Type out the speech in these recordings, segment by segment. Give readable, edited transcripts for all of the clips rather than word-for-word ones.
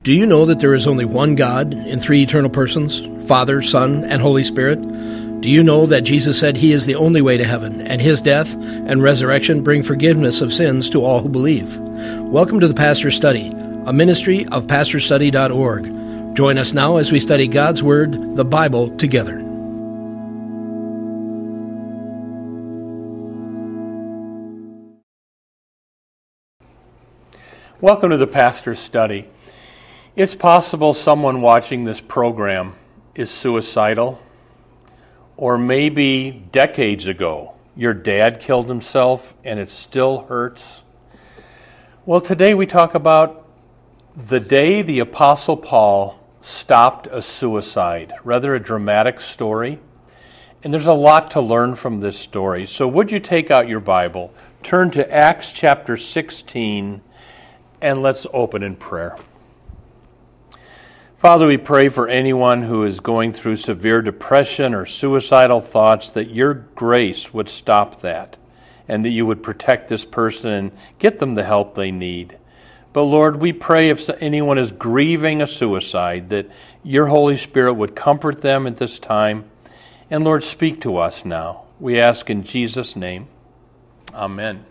Do you know that there is only one God in three eternal persons, Father, Son, and Holy Spirit? Do you know that Jesus said He is the only way to heaven, and His death and resurrection bring forgiveness of sins to all who believe? Welcome to the Pastor's Study, a ministry of pastorstudy.org. Join us now as we study God's Word, the Bible, together. Welcome to the Pastor's Study. It's possible someone watching this program is suicidal, or maybe decades ago your dad killed himself and it still hurts. Well, today we talk about the day the Apostle Paul stopped a suicide, rather a dramatic story. And there's a lot to learn from this story. So would you take out your Bible, turn to Acts chapter 16, and let's open in prayer. Father, we pray for anyone who is going through severe depression or suicidal thoughts, that your grace would stop that and that you would protect this person and get them the help they need. But Lord, we pray if anyone is grieving a suicide, that your Holy Spirit would comfort them at this time. And Lord, speak to us now. We ask in Jesus' name. Amen.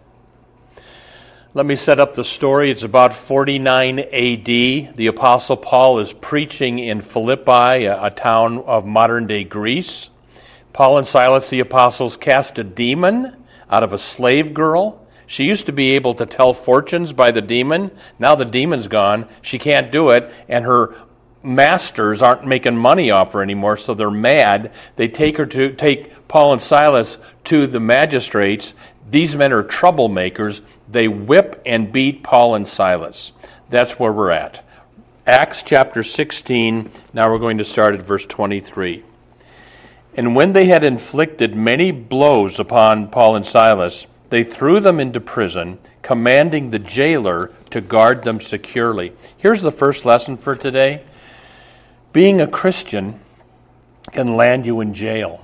Let me set up the story. It's about 49 A.D. The Apostle Paul is preaching in Philippi, a town of modern-day Greece. Paul and Silas, the apostles, cast a demon out of a slave girl. She used to be able to tell fortunes by the demon. Now the demon's gone. She can't do it, and her masters aren't making money off her anymore, so they're mad. They take Paul and Silas to the magistrates. These men are troublemakers. They whip and beat Paul and Silas. That's where we're at. Acts chapter 16, now we're going to start at verse 23. And when they had inflicted many blows upon Paul and Silas, they threw them into prison, commanding the jailer to guard them securely. Here's the first lesson for today. Being a Christian can land you in jail.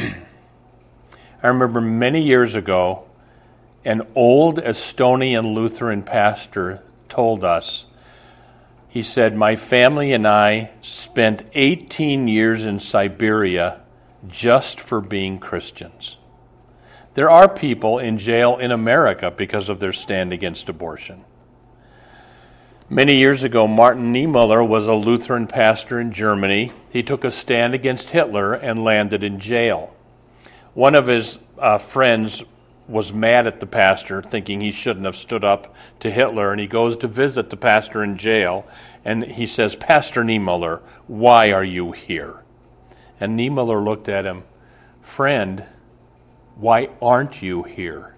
I remember many years ago, an old Estonian Lutheran pastor told us, he said, "My family and I spent 18 years in Siberia just for being Christians." There are people in jail in America because of their stand against abortion. Many years ago, Martin Niemöller was a Lutheran pastor in Germany. He took a stand against Hitler and landed in jail. One of his friends was mad at the pastor, thinking he shouldn't have stood up to Hitler, and he goes to visit the pastor in jail, and he says, "Pastor Niemöller, why are you here?" And Niemöller looked at him, "Friend, why aren't you here?"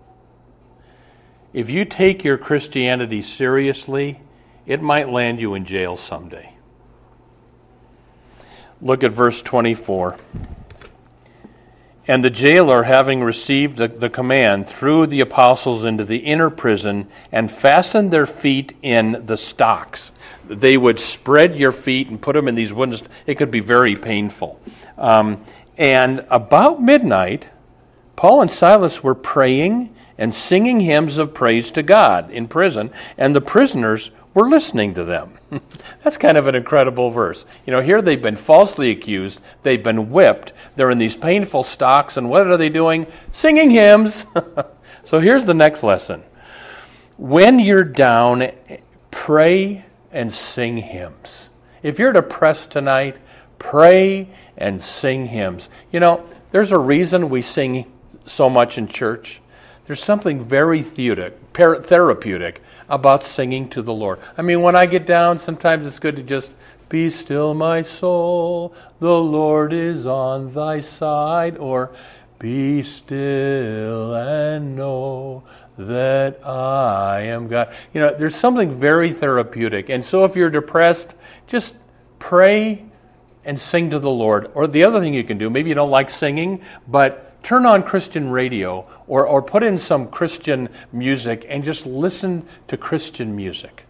If you take your Christianity seriously, it might land you in jail someday. Look at verse 24. And the jailer, having received the command, threw the apostles into the inner prison and fastened their feet in the stocks. They would spread your feet and put them in these wooden stocks. It could be very painful. And about midnight, Paul and Silas were praying and singing hymns of praise to God in prison, and the prisoners were listening to them. That's kind of an incredible verse. You know, here they've been falsely accused, they've been whipped, they're in these painful stocks, and what are they doing? Singing hymns. So here's the next lesson. When you're down, pray and sing hymns. If you're depressed tonight, pray and sing hymns. You know, there's a reason we sing so much in church. There's something very therapeutic about singing to the Lord. I mean, when I get down, sometimes it's good to just, "Be still, my soul, the Lord is on thy side," or "Be still and know that I am God." You know, there's something very therapeutic. And so if you're depressed, just pray and sing to the Lord. Or the other thing you can do, maybe you don't like singing, but turn on Christian radio or put in some Christian music and just listen to Christian music.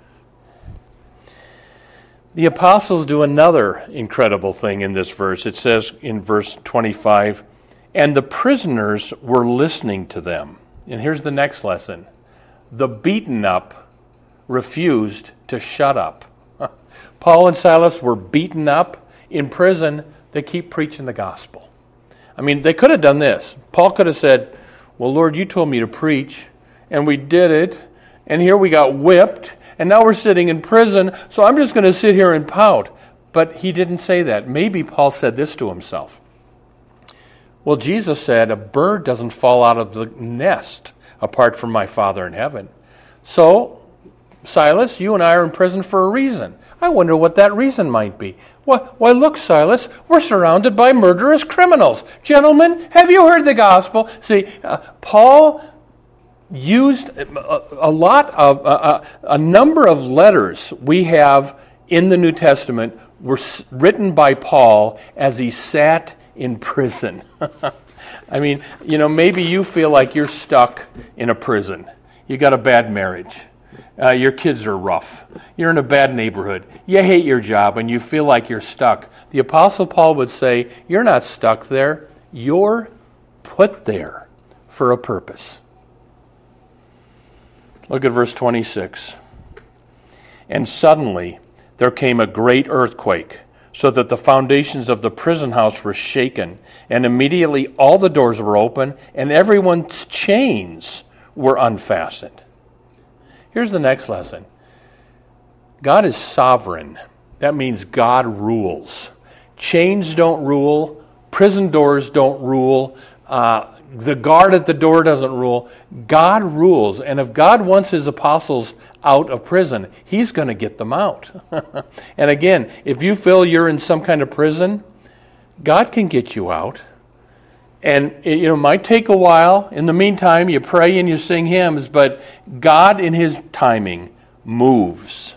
The apostles do another incredible thing in this verse. It says in verse 25, "And the prisoners were listening to them." And here's the next lesson. The beaten up refused to shut up. Paul and Silas were beaten up in prison. They keep preaching the gospel. I mean, they could have done this. Paul could have said, well, Lord, you told me to preach, and we did it, and here we got whipped, and now we're sitting in prison, so I'm just going to sit here and pout. But he didn't say that. Maybe Paul said this to himself. Well, Jesus said, a bird doesn't fall out of the nest apart from my Father in heaven. So, Silas, you and I are in prison for a reason. I wonder what that reason might be. Why, look, Silas, we're surrounded by murderous criminals. Gentlemen, have you heard the gospel? See, Paul used a number of letters we have in the New Testament were written by Paul as he sat in prison. I mean, maybe you feel like you're stuck in a prison. You got a bad marriage. Your kids are rough. You're in a bad neighborhood. You hate your job and you feel like you're stuck. The Apostle Paul would say, you're not stuck there. You're put there for a purpose. Look at verse 26. And suddenly there came a great earthquake, so that the foundations of the prison house were shaken, and immediately all the doors were open, and everyone's chains were unfastened. Here's the next lesson. God is sovereign. That means God rules. Chains don't rule. Prison doors don't rule. The guard at the door doesn't rule. God rules. And if God wants his apostles out of prison, he's going to get them out. And again, if you feel you're in some kind of prison, God can get you out. And it might take a while. In the meantime, you pray and you sing hymns, but God in his timing moves.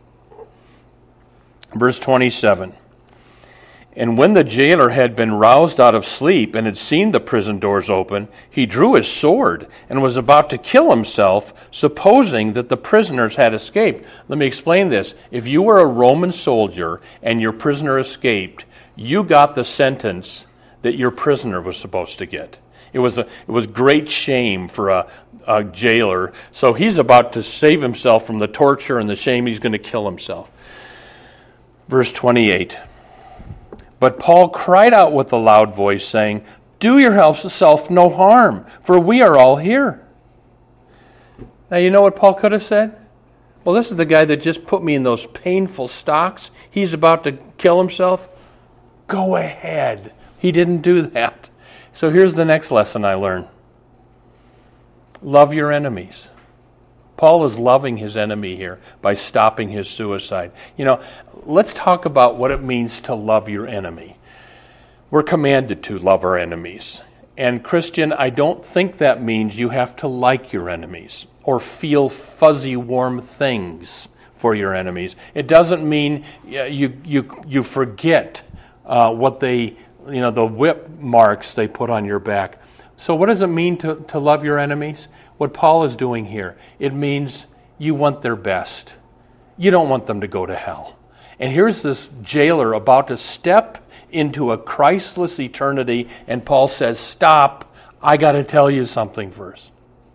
Verse 27. And when the jailer had been roused out of sleep and had seen the prison doors open, he drew his sword and was about to kill himself, supposing that the prisoners had escaped. Let me explain this. If you were a Roman soldier and your prisoner escaped, you got the sentence that your prisoner was supposed to get. It was great shame for a jailer. So he's about to save himself from the torture and the shame. He's going to kill himself. Verse 28. But Paul cried out with a loud voice, saying, do yourself no harm, for we are all here. Now, you know what Paul could have said? Well, this is the guy that just put me in those painful stocks. He's about to kill himself. Go ahead. He didn't do that. So here's the next lesson I learned. Love your enemies. Paul is loving his enemy here by stopping his suicide. Let's talk about what it means to love your enemy. We're commanded to love our enemies. And Christian, I don't think that means you have to like your enemies or feel fuzzy, warm things for your enemies. It doesn't mean you forget what they, the whip marks they put on your back. So what does it mean to love your enemies? What Paul is doing here, it means you want their best. You don't want them to go to hell. And here's this jailer about to step into a Christless eternity, and Paul says, stop, I got to tell you something first.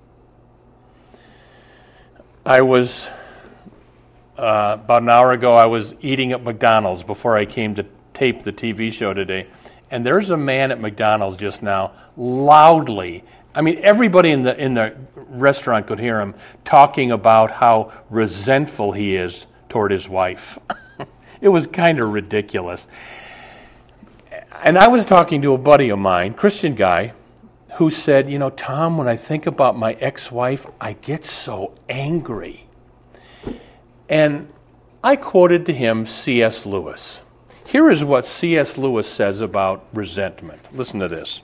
I was, about an hour ago, I was eating at McDonald's before I came to tape the TV show today. And there's a man at McDonald's just now, loudly, everybody in the restaurant could hear him talking about how resentful he is toward his wife. It was kind of ridiculous. And I was talking to a buddy of mine, Christian guy, who said, Tom, when I think about my ex-wife, I get so angry. And I quoted to him C.S. Lewis. Here is what C.S. Lewis says about resentment. Listen to this.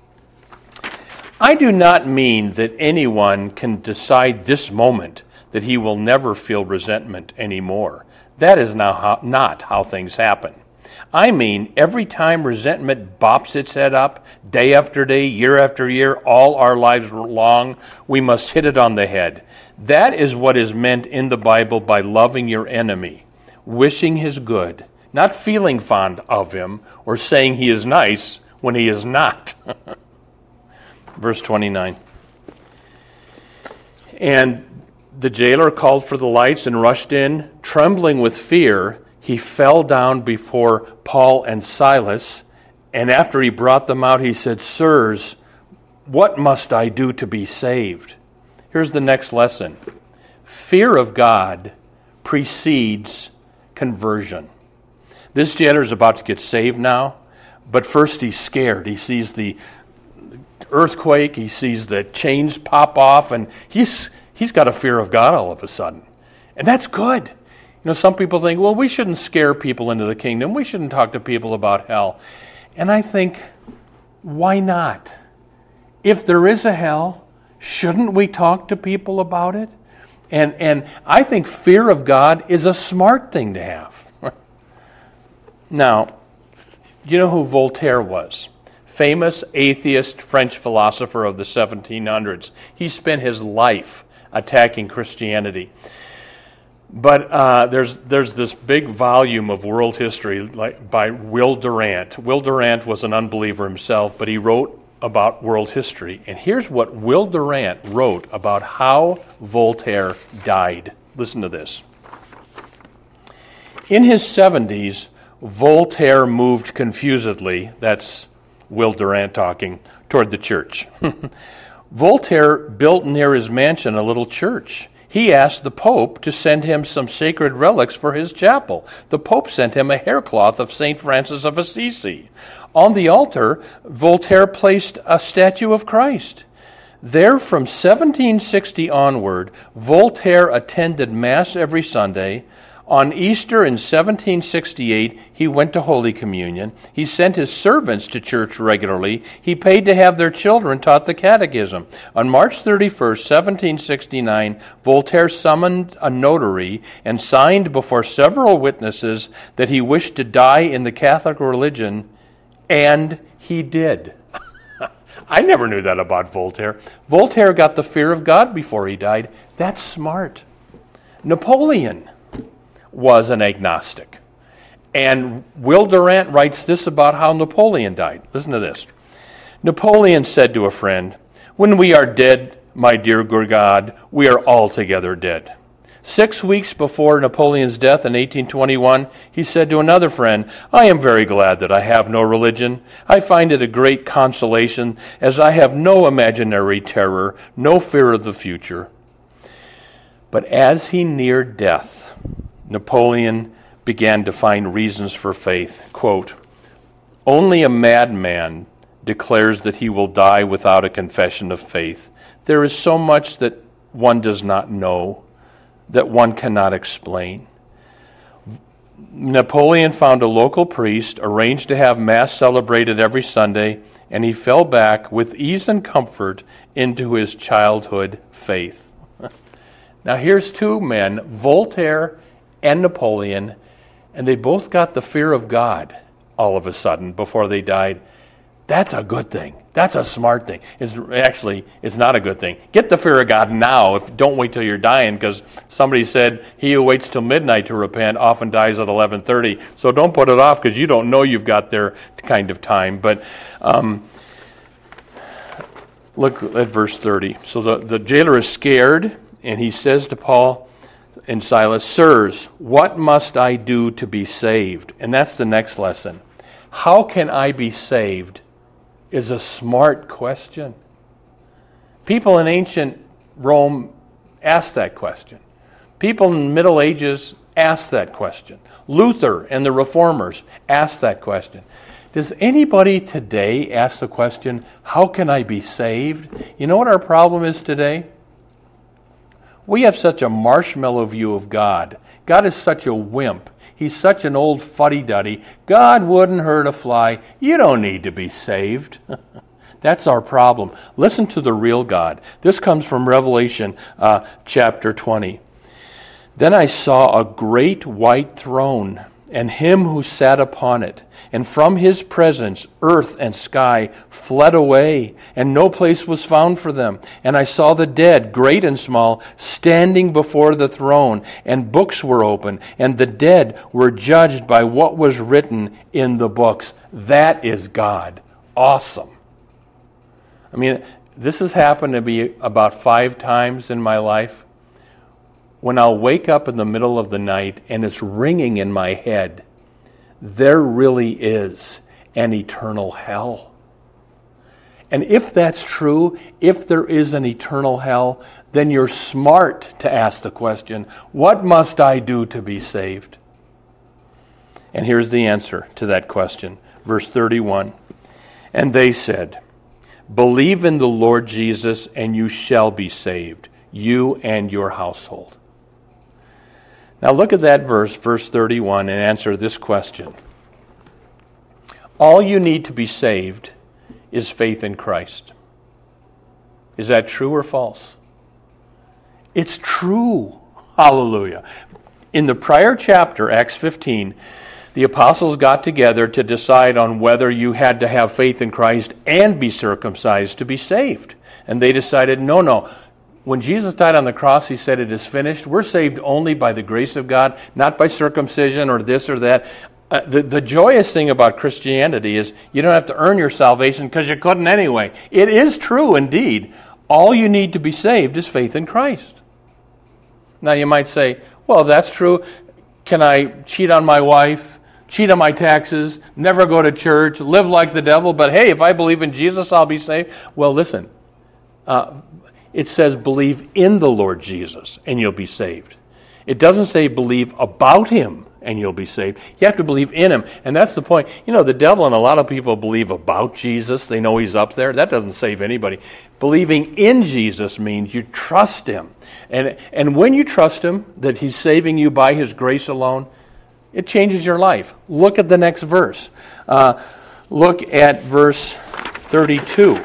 I do not mean that anyone can decide this moment that he will never feel resentment anymore. That is not how things happen. I mean, every time resentment bops its head up, day after day, year after year, all our lives long, we must hit it on the head. That is what is meant in the Bible by loving your enemy, wishing his good, not feeling fond of him or saying he is nice when he is not. Verse 29. And the jailer called for the lights and rushed in. Trembling with fear, he fell down before Paul and Silas, and after he brought them out, he said, "Sirs, what must I do to be saved?" Here's the next lesson. Fear of God precedes conversion. This jailer is about to get saved now, but first he's scared. He sees the earthquake, he sees the chains pop off, and he's got a fear of God all of a sudden. And that's good. You know, some people think, well, we shouldn't scare people into the kingdom. We shouldn't talk to people about hell. And I think, why not? If there is a hell, shouldn't we talk to people about it? And I think fear of God is a smart thing to have. Now, do you know who Voltaire was? Famous atheist French philosopher of the 1700s. He spent his life attacking Christianity. But there's this big volume of world history by Will Durant. Will Durant was an unbeliever himself, but he wrote about world history. And here's what Will Durant wrote about how Voltaire died. Listen to this. In his 70s, Voltaire moved confusedly, that's Will Durant talking, toward the church. Voltaire built near his mansion a little church. He asked the Pope to send him some sacred relics for his chapel. The Pope sent him a haircloth of St. Francis of Assisi. On the altar, Voltaire placed a statue of Christ. There, from 1760 onward, Voltaire attended Mass every Sunday. On Easter in 1768, he went to Holy Communion. He sent his servants to church regularly. He paid to have their children taught the catechism. On March 31st, 1769, Voltaire summoned a notary and signed before several witnesses that he wished to die in the Catholic religion, and he did. I never knew that about Voltaire. Voltaire got the fear of God before he died. That's smart. Napoleon was an agnostic. And Will Durant writes this about how Napoleon died. Listen to this. Napoleon said to a friend, "When we are dead, my dear God, we are altogether dead." 6 weeks before Napoleon's death in 1821, he said to another friend, "I am very glad that I have no religion. I find it a great consolation, as I have no imaginary terror, no fear of the future." But as he neared death, Napoleon began to find reasons for faith. Quote, "Only a madman declares that he will die without a confession of faith. There is so much that one does not know, that one cannot explain." Napoleon found a local priest, arranged to have Mass celebrated every Sunday, and he fell back with ease and comfort into his childhood faith. Now here's two men, Voltaire and Napoleon, and they both got the fear of God all of a sudden before they died. That's a good thing. That's a smart thing. It's not a good thing. Get the fear of God now. Don't wait till you're dying, because somebody said, "He who waits till midnight to repent often dies at 11:30. So don't put it off, because you don't know you've got their kind of time. But look at verse 30. So the jailer is scared, and he says to Paul and Silas, "Sirs, what must I do to be saved?" And that's the next lesson. How can I be saved is a smart question. People in ancient Rome asked that question. People in the Middle Ages asked that question. Luther and the Reformers asked that question. Does anybody today ask the question, how can I be saved? You know what our problem is today? We have such a marshmallow view of God. God is such a wimp. He's such an old fuddy-duddy. God wouldn't hurt a fly. You don't need to be saved. That's our problem. Listen to the real God. This comes from Revelation chapter 20. "Then I saw a great white throne, and him who sat upon it. And from his presence earth and sky fled away, and no place was found for them. And I saw the dead, great and small, standing before the throne, and books were open, and the dead were judged by what was written in the books." That is God. Awesome. I mean, this has happened to me about 5 times in my life. when I'll wake up in the middle of the night and it's ringing in my head, there really is an eternal hell. And if that's true, if there is an eternal hell, then you're smart to ask the question, what must I do to be saved? And here's the answer to that question. Verse 31. And they said, believe in the Lord Jesus and you shall be saved, you and your household. Now look at that verse 31, and answer this question. All you need to be saved is faith in Christ. Is that true or false? It's true. Hallelujah. In the prior chapter, Acts 15, the apostles got together to decide on whether you had to have faith in Christ and be circumcised to be saved. And they decided, no. When Jesus died on the cross, he said, it is finished. We're saved only by the grace of God, not by circumcision or this or that. The joyous thing about Christianity is you don't have to earn your salvation because you couldn't anyway. It is true indeed. All you need to be saved is faith in Christ. Now you might say, well, that's true. Can I cheat on my wife, cheat on my taxes, never go to church, live like the devil, but hey, if I believe in Jesus, I'll be saved? Well, listen, it says believe in the Lord Jesus and you'll be saved. It doesn't say believe about him and you'll be saved. You have to believe in him. And that's the point. You know, the devil and a lot of people believe about Jesus. They know he's up there. That doesn't save anybody. Believing in Jesus means you trust him. And when you trust him, that he's saving you by his grace alone, it changes your life. Look at the next verse. Look at verse 32.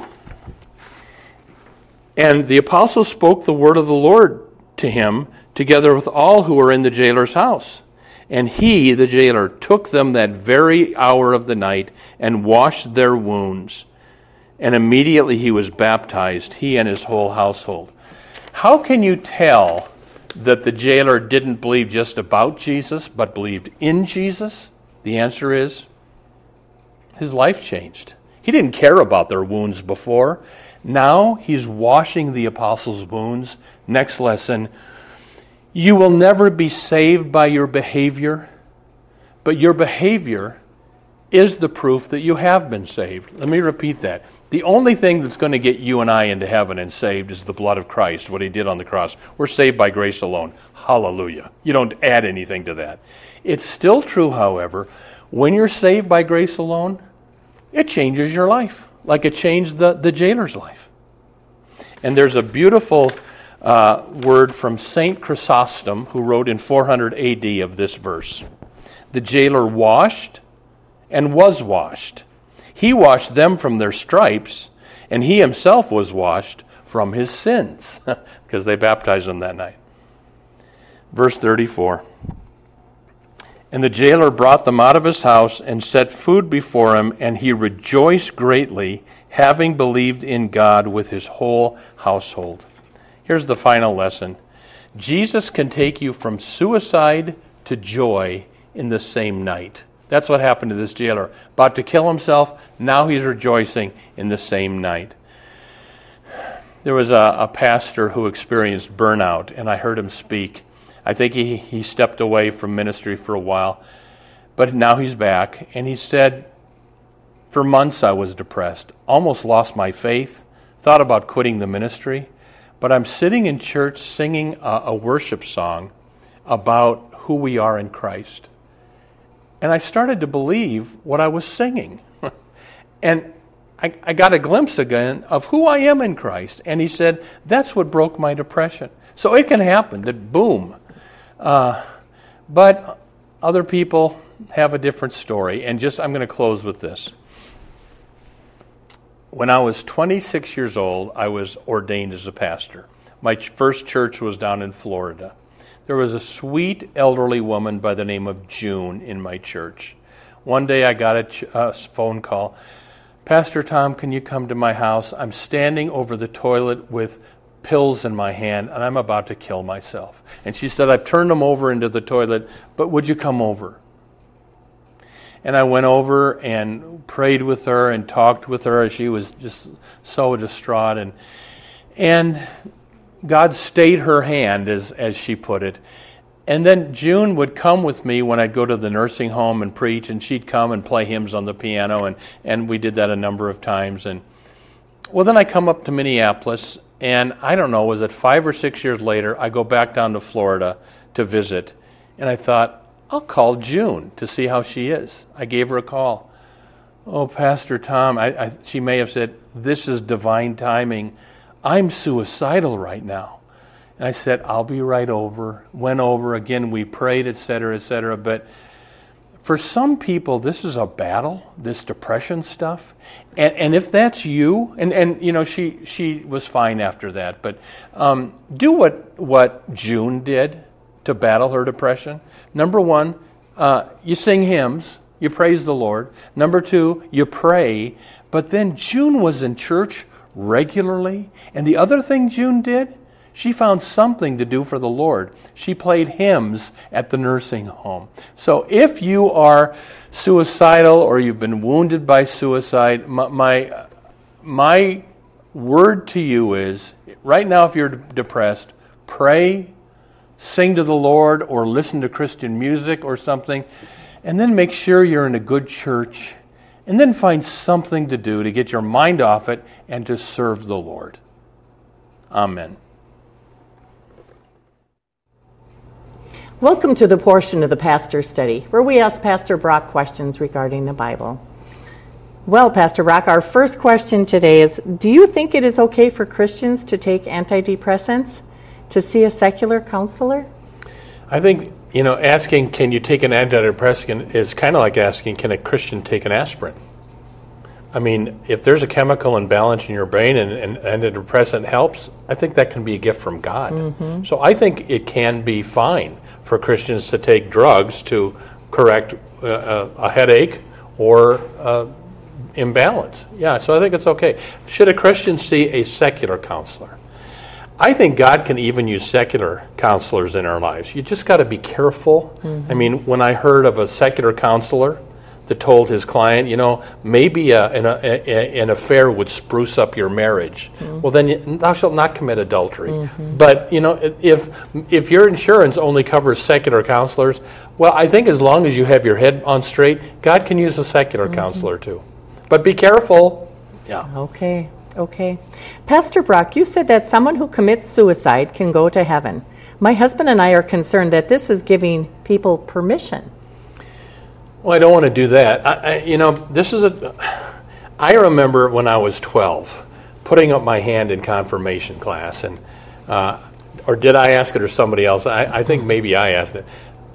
And the apostles spoke the word of the Lord to him, together with all who were in the jailer's house. And he, the jailer, took them that very hour of the night and washed their wounds. And immediately he was baptized, he and his whole household. How can you tell that the jailer didn't believe just about Jesus, but believed in Jesus? The answer is, his life changed. He didn't care about their wounds before. Now he's washing the apostles' wounds. Next lesson, you will never be saved by your behavior, but your behavior is the proof that you have been saved. Let me repeat that. The only thing that's going to get you and I into heaven and saved is the blood of Christ, what he did on the cross. We're saved by grace alone. Hallelujah. You don't add anything to that. It's still true, however, when you're saved by grace alone, it changes your life, like it changed the jailer's life. And there's a beautiful word from St. Chrysostom, who wrote in 400 AD of this verse. The jailer washed and was washed. He washed them from their stripes, and he himself was washed from his sins, because they baptized him that night. Verse 34. And the jailer brought them out of his house and set food before him, and he rejoiced greatly, having believed in God with his whole household. Here's the final lesson. Jesus can take you from suicide to joy in the same night. That's what happened to this jailer. About to kill himself, now he's rejoicing in the same night. There was a pastor who experienced burnout, and I heard him speak. I think he stepped away from ministry for a while, but now he's back, and he said, for months I was depressed, almost lost my faith, thought about quitting the ministry, but I'm sitting in church singing a worship song about who we are in Christ. And I started to believe what I was singing. And I got a glimpse again of who I am in Christ. And he said, that's what broke my depression. So it can happen, that boom. But other people have a different story. And I'm going to close with this. When I was 26 years old, I was ordained as a pastor. My first church was down in Florida. There was a sweet elderly woman by the name of June in my church. One day I got a phone call. Pastor Tom, can you come to my house? I'm standing over the toilet with pills in my hand, and I'm about to kill myself. And she said, I've turned them over into the toilet, but would you come over? And I went over and prayed with her and talked with her. She was just so distraught. And God stayed her hand, as she put it. And then June would come with me when I'd go to the nursing home and preach, and she'd come and play hymns on the piano, and we did that a number of times. And well, then I come up to Minneapolis, and I don't know, was it 5 or 6 years later, I go back down to Florida to visit, and I thought, I'll call June to see how she is. I gave her a call. Oh, Pastor Tom, she may have said, this is divine timing. I'm suicidal right now. And I said, I'll be right over. Went over again, we prayed, etc., etc. But for some people, this is a battle, this depression stuff. And if that's you, and you know, she was fine after that. But do what June did to battle her depression. Number one, you sing hymns, you praise the Lord. Number two, you pray. But then June was in church regularly. And the other thing June did, she found something to do for the Lord. She played hymns at the nursing home. So if you are suicidal or you've been wounded by suicide, my word to you is, right now if you're depressed, pray, sing to the Lord, or listen to Christian music or something, and then make sure you're in a good church, and then find something to do to get your mind off it and to serve the Lord. Amen. Welcome to the portion of the Pastor Study, where we ask Pastor Brock questions regarding the Bible. Well, Pastor Brock, our first question today is, do you think it is okay for Christians to take antidepressants, to see a secular counselor? I think, asking, can you take an antidepressant is kind of like asking, can a Christian take an aspirin? I mean, if there's a chemical imbalance in your brain and antidepressant helps, I think that can be a gift from God. Mm-hmm. So I think it can be fine for Christians to take drugs to correct a headache or imbalance. Yeah, so I think it's okay. Should a Christian see a secular counselor? I think God can even use secular counselors in our lives. You just got to be careful. Mm-hmm. I mean, when I heard of a secular counselor that told his client, maybe an affair would spruce up your marriage. Mm-hmm. Well, then thou shalt not commit adultery. Mm-hmm. But, if your insurance only covers secular counselors, well, I think as long as you have your head on straight, God can use a secular mm-hmm. counselor too. But be careful. Yeah. Okay. Pastor Brock, you said that someone who commits suicide can go to heaven. My husband and I are concerned that this is giving people permission. Well, I don't want to do that. I remember when I was 12, putting up my hand in confirmation class, and or did I ask it or somebody else? I think maybe I asked it.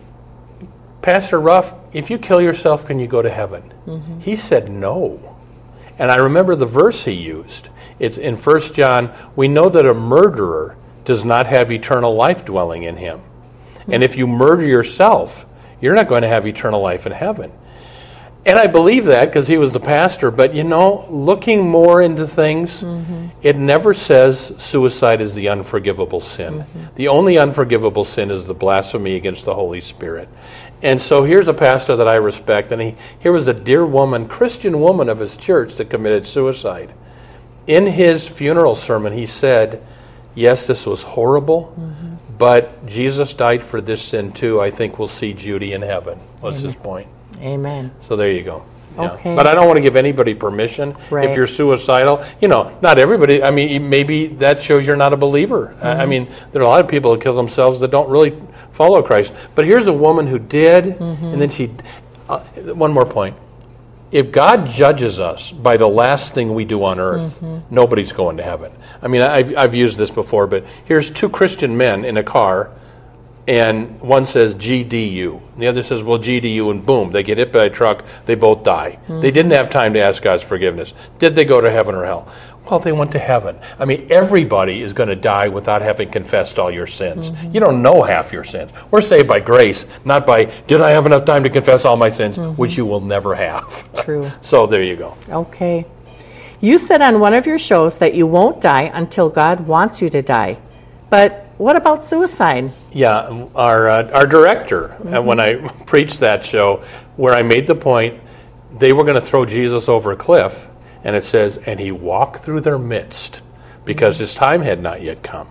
Pastor Ruff, if you kill yourself, can you go to heaven? Mm-hmm. He said no. And I remember the verse he used. It's in 1 John, we know that a murderer does not have eternal life dwelling in him. Mm-hmm. And if you murder yourself, you're not going to have eternal life in heaven. And I believe that because he was the pastor. But, looking more into things, mm-hmm. it never says suicide is the unforgivable sin. Mm-hmm. The only unforgivable sin is the blasphemy against the Holy Spirit. And so here's a pastor that I respect. And here was a dear woman, Christian woman of his church that committed suicide. In his funeral sermon, he said, yes, this was horrible. Mm-hmm. But Jesus died for this sin too. I think we'll see Judy in heaven. What's his point? Amen. So there you go. Yeah. Okay. But I don't want to give anybody permission if you're suicidal. Not everybody. I mean, maybe that shows you're not a believer. Mm-hmm. I mean, there are a lot of people that kill themselves that don't really follow Christ. But here's a woman who did, mm-hmm. and then she... one more point. If God judges us by the last thing we do on earth, mm-hmm. nobody's going to heaven. I mean, I've used this before, but here's two Christian men in a car, and one says GDU, and the other says, well, GDU, and boom, they get hit by a truck, they both die. Mm-hmm. They didn't have time to ask God's forgiveness. Did they go to heaven or hell? Well, they went to heaven. I mean, everybody is going to die without having confessed all your sins. Mm-hmm. You don't know half your sins. We're saved by grace, not by, did I have enough time to confess all my sins, mm-hmm. which you will never have. True. So there you go. Okay. You said on one of your shows that you won't die until God wants you to die. But what about suicide? Yeah, our director, mm-hmm. When I preached that show, where I made the point, they were going to throw Jesus over a cliff, and it says, and he walked through their midst, because his time had not yet come.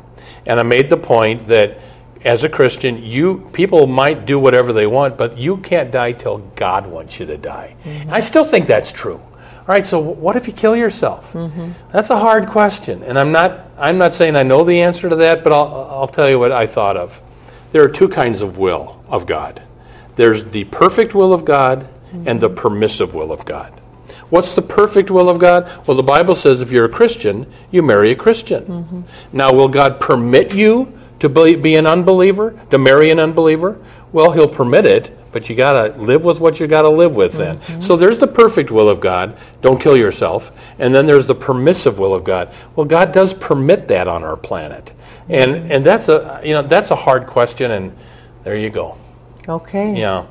And I made the point that as a Christian, people might do whatever they want, but you can't die till God wants you to die. And I still think that's true. All right, so what if you kill yourself? That's a hard question, and I'm not saying I know the answer to that, but I'll tell you what I thought of. There are two kinds of will of God. There's the perfect will of God and the permissive will of God. What's the perfect will of God? Well, the Bible says if you're a Christian, you marry a Christian. Now, will God permit you to be an unbeliever, to marry an unbeliever? Well, he'll permit it, but you got to live with what you got to live with then. So there's the perfect will of God, don't kill yourself, and then there's the permissive will of God. Well, God does permit that on our planet. And that's a hard question, and there you go. Okay. Yeah.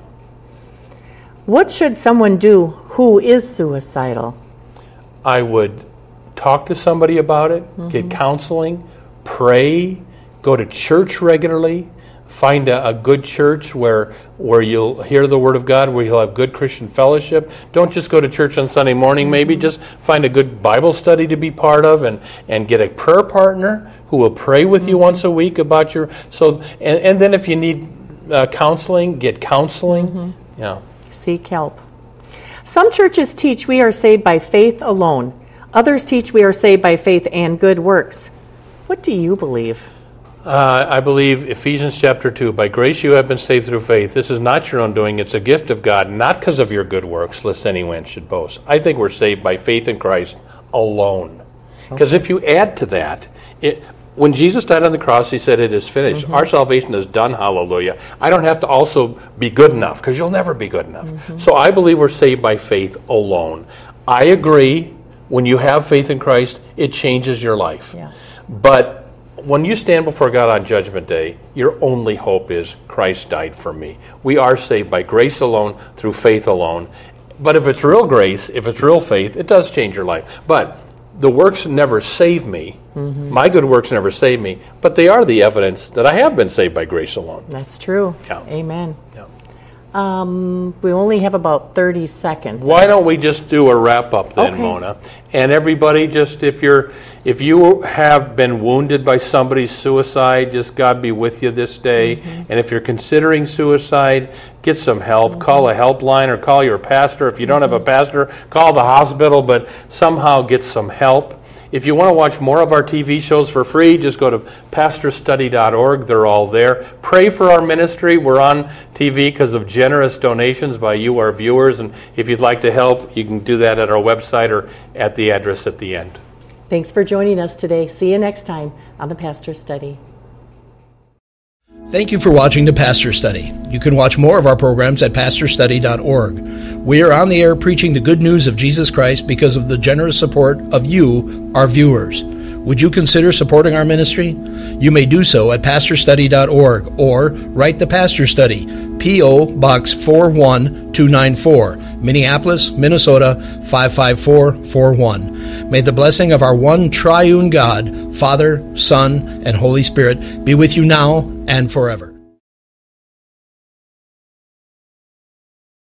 What should someone do who is suicidal? I would talk to somebody about it, get counseling, pray, go to church regularly, find a good church where you'll hear the Word of God, where you'll have good Christian fellowship. Don't just go to church on Sunday morning, maybe just find a good Bible study to be part of, and get a prayer partner who will pray with you once a week about and then if you need counseling, get counseling. Yeah. Seek help. Some churches teach we are saved by faith alone. Others teach we are saved by faith and good works. What do you believe? I believe Ephesians chapter 2, by grace you have been saved through faith. This is not your own doing, it's a gift of God, not because of your good works, lest anyone should boast. I think we're saved by faith in Christ alone. Because if you add to that, when Jesus died on the cross, he said, it is finished. Our salvation is done, hallelujah. I don't have to also be good enough, because you'll never be good enough. So I believe we're saved by faith alone. I agree, when you have faith in Christ, it changes your life. Yeah. But when you stand before God on Judgment Day, your only hope is Christ died for me. We are saved by grace alone, through faith alone. But if it's real grace, if it's real faith, it does change your life. But the works never save me. My good works never save me. But they are the evidence that I have been saved by grace alone. That's true. Yeah. Amen. Yeah. We only have about 30 seconds. Why don't we just do a wrap-up then, Mona? And everybody, just if you have been wounded by somebody's suicide, just God be with you this day. And if you're considering suicide, get some help. Call a helpline or call your pastor. If you don't have a pastor, call the hospital, but somehow get some help. If you want to watch more of our TV shows for free, just go to pastorstudy.org. They're all there. Pray for our ministry. We're on TV because of generous donations by you, our viewers. And if you'd like to help, you can do that at our website or at the address at the end. Thanks for joining us today. See you next time on the Pastor Study. Thank you for watching the Pastor Study. You can watch more of our programs at pastorstudy.org. We are on the air preaching the good news of Jesus Christ because of the generous support of you, our viewers. Would you consider supporting our ministry? You may do so at pastorstudy.org or write the Pastor Study, P.O. Box 41294, Minneapolis, Minnesota 55441. May the blessing of our one triune God, Father, Son, and Holy Spirit be with you now and forever.